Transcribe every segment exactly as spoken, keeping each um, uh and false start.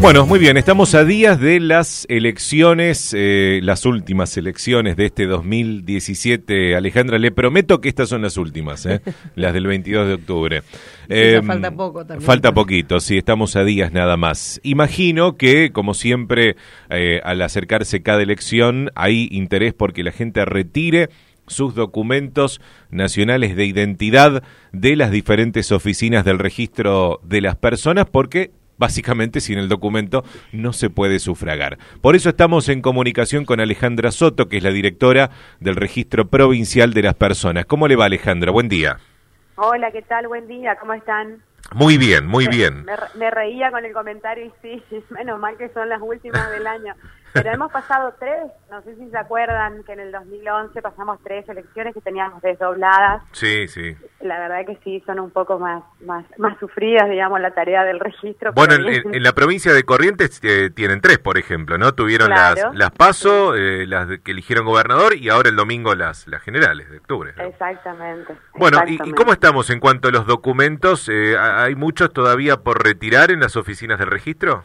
Bueno, muy bien, estamos a días de las elecciones, eh, las últimas elecciones de este dos mil diecisiete. Alejandra, le prometo que estas son las últimas, ¿eh? Las del veintidós de octubre. Eh, falta poco también. Falta poquito, sí, estamos a días nada más. Imagino que, como siempre, eh, al acercarse cada elección, hay interés porque la gente retire sus documentos nacionales de identidad de las diferentes oficinas del registro de las personas, porque básicamente sin el documento no se puede sufragar. Por eso estamos en comunicación con Alejandra Soto, que es la directora del Registro Provincial de las Personas. ¿Cómo le va, Alejandra? Buen día. Hola, ¿qué tal? Buen día, ¿cómo están? Muy bien, muy bien. Me, me reía con el comentario y sí, menos mal que son las últimas del año. Pero hemos pasado tres, no sé si se acuerdan que en el dos mil once pasamos tres elecciones que teníamos desdobladas. Sí, sí. La verdad que sí, son un poco más más más sufridas, digamos, la tarea del registro. Bueno, en, en la provincia de Corrientes eh, tienen tres, por ejemplo, ¿no? Tuvieron claro. las las PASO, eh, las de, que eligieron gobernador, y ahora el domingo las las generales de octubre, ¿no? Exactamente. Bueno, exactamente. ¿y, ¿y cómo estamos en cuanto a los documentos? Eh, ¿Hay muchos todavía por retirar en las oficinas del registro?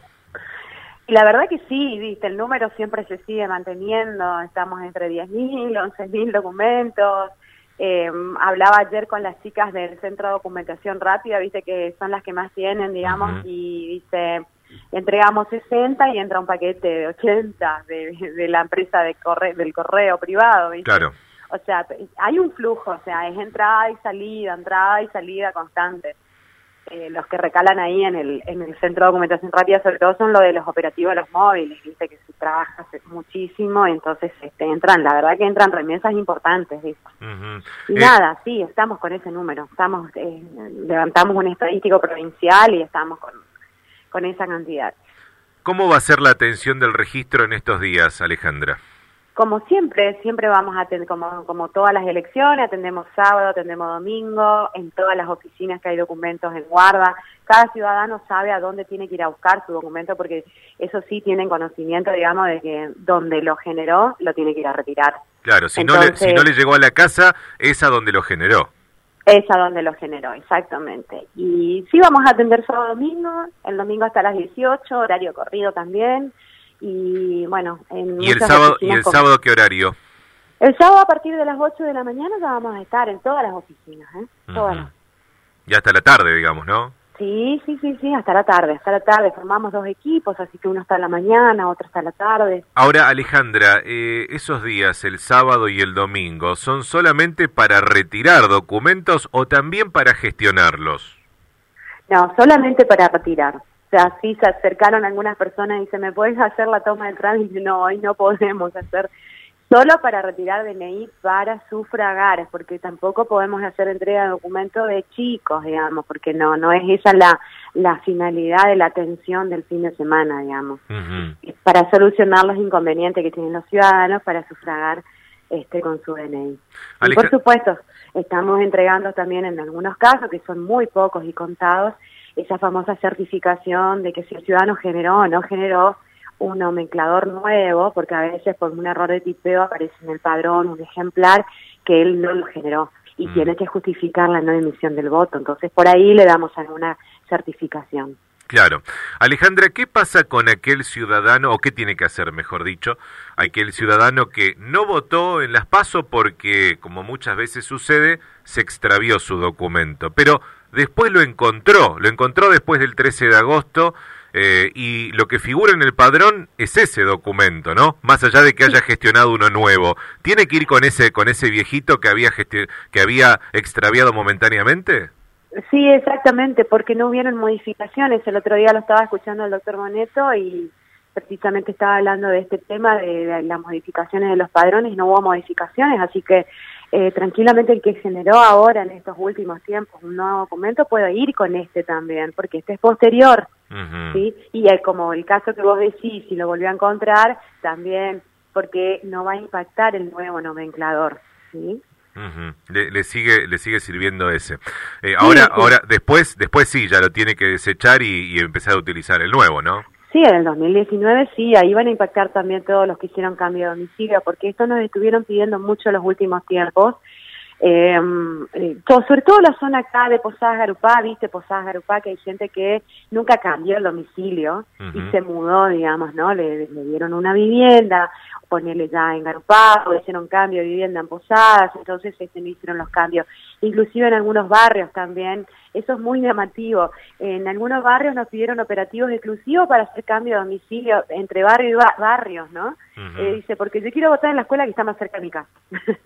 Y la verdad que sí, viste, el número siempre se sigue manteniendo, estamos entre diez mil, once mil documentos. Eh, hablaba ayer con las chicas del Centro de Documentación Rápida, viste que son las que más tienen, digamos, uh-huh. y dice, entregamos sesenta y entra un paquete de ochenta de, de la empresa de corre, del correo privado, viste. Claro. O sea, hay un flujo, o sea, es entrada y salida, entrada y salida constante. Eh, los que recalan ahí en el en el Centro de Documentación Rápida, sobre todo, son lo de los operativos de los móviles, viste que se trabaja muchísimo, entonces este, entran, la verdad que entran remesas importantes, ¿viste? Uh-huh. Y eh, nada, sí, estamos con ese número, estamos eh, levantamos un estadístico provincial y estamos con, con esa cantidad. ¿Cómo va a ser la atención del registro en estos días, Alejandra? Como siempre, siempre vamos a atender, como, como todas las elecciones, atendemos sábado, atendemos domingo, en todas las oficinas que hay documentos en guarda. Cada ciudadano sabe a dónde tiene que ir a buscar su documento, porque eso sí tienen conocimiento, digamos, de que donde lo generó, lo tiene que ir a retirar. Claro, si, Entonces, no, le, si no le llegó a la casa, es a donde lo generó. Es a donde lo generó, exactamente. Y sí vamos a atender sábado domingo, el domingo hasta las dieciocho, horario corrido también. Y bueno, en ¿Y el sábado y el como... sábado qué horario? El sábado a partir de las ocho de la mañana ya vamos a estar en todas las oficinas, ¿eh? Uh-huh. Todas las... Y hasta la tarde, digamos, ¿no? Sí, sí, sí, sí, hasta la tarde, hasta la tarde. Formamos dos equipos, así que uno está en la mañana, otro está en la tarde. Ahora, Alejandra, eh, esos días, el sábado y el domingo, ¿son solamente para retirar documentos o también para gestionarlos? No, solamente para retirar. O sea, sí se acercaron algunas personas y dicen, ¿me puedes hacer la toma del trámite? No, hoy no podemos hacer, solo para retirar D N I para sufragar, porque tampoco podemos hacer entrega de documentos de chicos, digamos, porque no no es esa la, la finalidad de la atención del fin de semana, digamos. Uh-huh. Es para solucionar los inconvenientes que tienen los ciudadanos para sufragar este con su D N I. Alej- y por supuesto, estamos entregando también en algunos casos, que son muy pocos y contados, esa famosa certificación de que si el ciudadano generó o no generó un nomenclador nuevo, porque a veces por un error de tipeo aparece en el padrón un ejemplar que él no lo generó y mm. tiene que justificar la no emisión del voto. Entonces por ahí le damos alguna certificación. Claro. Alejandra, ¿qué pasa con aquel ciudadano, o qué tiene que hacer, mejor dicho, aquel ciudadano que no votó en las PASO porque, como muchas veces sucede, se extravió su documento, pero después lo encontró, lo encontró después del trece de agosto, eh, y lo que figura en el padrón es ese documento, ¿no? Más allá de que haya gestionado uno nuevo. ¿Tiene que ir con ese con ese viejito que había gesti- que había extraviado momentáneamente? Sí, exactamente, porque no hubieron modificaciones. El otro día lo estaba escuchando el doctor Boneto y precisamente estaba hablando de este tema, de, de las modificaciones de los padrones, y no hubo modificaciones, así que eh, tranquilamente el que generó ahora en estos últimos tiempos un nuevo documento puede ir con este también, porque este es posterior, uh-huh. ¿sí? Y eh, como el caso que vos decís, si lo volvió a encontrar, también, porque no va a impactar el nuevo nomenclador, ¿sí? Uh-huh. Le, le sigue le sigue sirviendo ese. Eh, ahora sí, sí. ahora después después sí ya lo tiene que desechar y, y empezar a utilizar el nuevo, ¿no? Sí, en el dos mil diecinueve sí, ahí van a impactar también todos los que hicieron cambio de domicilio, porque esto nos estuvieron pidiendo mucho en los últimos tiempos, Eh, eh, todo, sobre todo la zona acá de Posadas Garupá, viste, Posadas Garupá, que hay gente que nunca cambió el domicilio uh-huh. y se mudó, digamos, ¿no? Le, le dieron una vivienda, ponerle ya en Garupá, o hicieron cambio de vivienda en Posadas, entonces este, no hicieron los cambios. Inclusive en algunos barrios también, eso es muy llamativo. En algunos barrios nos pidieron operativos exclusivos para hacer cambio de domicilio entre barrio y ba- barrios, ¿no? Uh-huh. Eh, dice, porque yo quiero votar en la escuela que está más cerca de mi casa.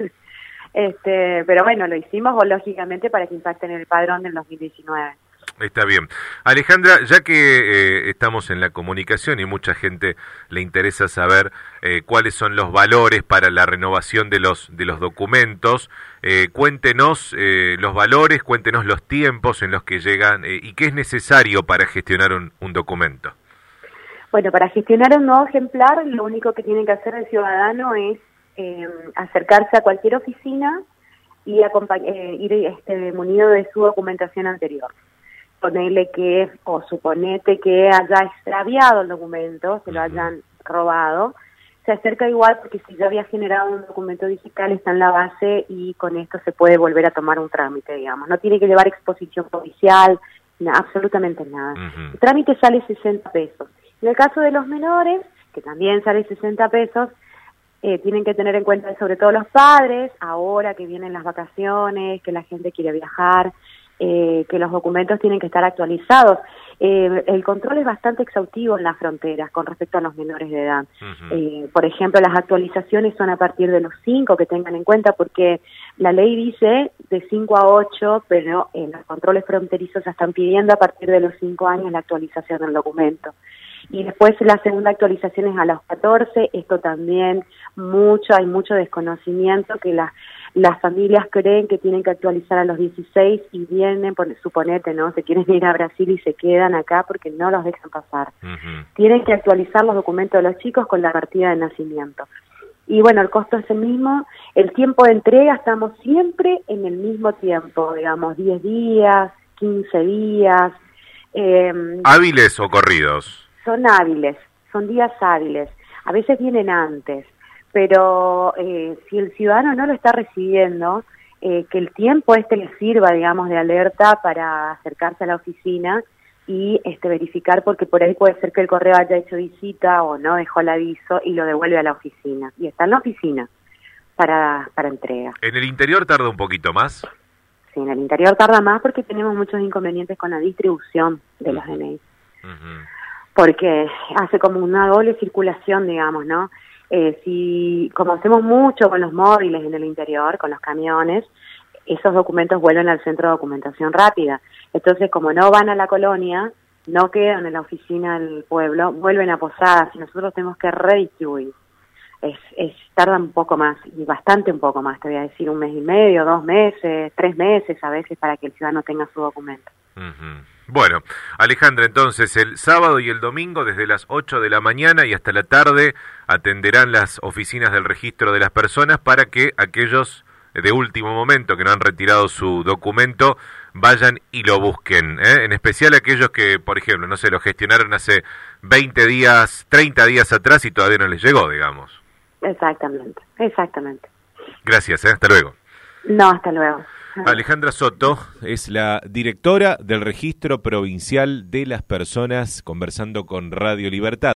Este, pero bueno, lo hicimos o, lógicamente para que impacte en el padrón del dos mil diecinueve. Está bien. Alejandra, ya que eh, estamos en la comunicación y mucha gente le interesa saber eh, cuáles son los valores para la renovación de los de los documentos, eh, cuéntenos eh, los valores, cuéntenos los tiempos en los que llegan eh, y qué es necesario para gestionar un, un documento. Bueno, para gestionar un nuevo ejemplar, lo único que tiene que hacer el ciudadano es Eh, acercarse a cualquier oficina y acompañ- eh, ir este, munido de su documentación anterior. Ponerle que, o suponete que haya extraviado el documento, se lo hayan robado, se acerca igual porque si ya había generado un documento digital está en la base y con esto se puede volver a tomar un trámite, digamos. No tiene que llevar exposición policial, no, absolutamente nada. Uh-huh. El trámite sale sesenta pesos. En el caso de los menores, que también sale sesenta pesos, Eh, tienen que tener en cuenta sobre todo los padres, ahora que vienen las vacaciones, que la gente quiere viajar, eh, que los documentos tienen que estar actualizados. Eh, el control es bastante exhaustivo en las fronteras con respecto a los menores de edad. Uh-huh. Eh, por ejemplo, las actualizaciones son a partir de los cinco, que tengan en cuenta, porque la ley dice de cinco a ocho, pero eh, los controles fronterizos están pidiendo a partir de los cinco años la actualización del documento. Y después la segunda actualización es a los catorce, esto también mucho, hay mucho desconocimiento que las las familias creen que tienen que actualizar a los dieciséis y vienen, por, suponete, ¿no? Se quieren ir a Brasil y se quedan acá porque no los dejan pasar. Uh-huh. Tienen que actualizar los documentos de los chicos con la partida de nacimiento. Y bueno, el costo es el mismo, el tiempo de entrega estamos siempre en el mismo tiempo, digamos, diez días, quince días. Eh, ¿Hábiles o corridos? Son hábiles, son días hábiles, a veces vienen antes, pero eh, si el ciudadano no lo está recibiendo, eh, que el tiempo este le sirva, digamos, de alerta para acercarse a la oficina y este verificar, porque por ahí puede ser que el correo haya hecho visita o no dejó el aviso y lo devuelve a la oficina, y está en la oficina para, para entrega. ¿En el interior tarda un poquito más? Sí, en el interior tarda más porque tenemos muchos inconvenientes con la distribución de los D N I. Uh-huh. Porque hace como una doble circulación, digamos, ¿no? Eh, si, como hacemos mucho con los móviles en el interior, con los camiones, esos documentos vuelven al centro de documentación rápida. Entonces, como no van a la colonia, no quedan en la oficina del pueblo, vuelven a Posadas y nosotros tenemos que redistribuir. Es, es, tarda un poco más, y bastante un poco más, te voy a decir, un mes y medio, dos meses, tres meses a veces para que el ciudadano tenga su documento. Uh-huh. Bueno, Alejandra, entonces el sábado y el domingo desde las ocho de la mañana y hasta la tarde atenderán las oficinas del registro de las personas para que aquellos de último momento que no han retirado su documento vayan y lo busquen, ¿eh? En especial aquellos que, por ejemplo, no sé, lo gestionaron hace veinte días, treinta días atrás y todavía no les llegó, digamos. Exactamente, exactamente. Gracias, ¿eh? Hasta luego. No, hasta luego. Alejandra Soto es la directora del Registro Provincial de las Personas, conversando con Radio Libertad.